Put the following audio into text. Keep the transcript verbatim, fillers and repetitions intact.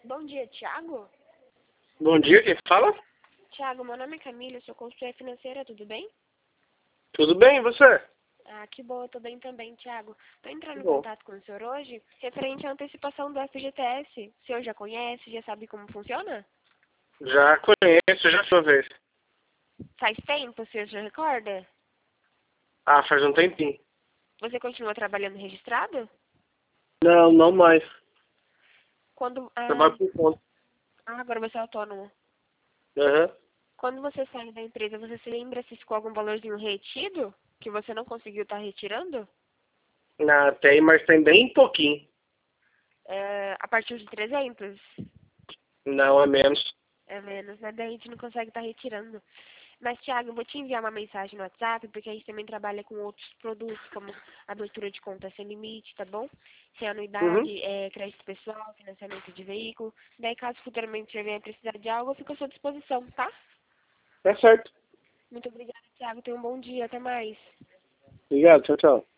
Bom dia, Thiago. Bom dia, quem fala? Thiago, meu nome é Camila, sou consultora financeira, tudo bem? Tudo bem, e você? Ah, que boa, tô bem também, Thiago. Tô entrando em Bom, contato com o senhor hoje, referente à antecipação do F G T S. O senhor já conhece, já sabe como funciona? já conheço, já sua vez. Faz tempo, o senhor já recorda? Ah, faz um tempinho. Você continua trabalhando registrado? Não, não mais. Quando... Ah, Trabalho por conta. ah, agora você é autônomo. Aham. Quando você sai da empresa, você se lembra se ficou algum valorzinho retido? Que você não conseguiu estar retirando? Ah, tem, mas tem bem pouquinho. É, a partir de trezentos? Não, é menos. É menos, né? Daí a gente não consegue estar retirando. Mas, Thiago, eu vou te enviar uma mensagem no WhatsApp, porque a gente também trabalha com outros produtos, como abertura de conta sem limite, tá bom? Sem Uhum. anuidade, é, crédito pessoal, financiamento de veículo. Daí, caso futuramente você venha precisar de algo, eu fico à sua disposição, tá? É certo. Muito obrigada, Thiago. Tenha um bom dia. Até mais. Obrigado, tchau, tchau.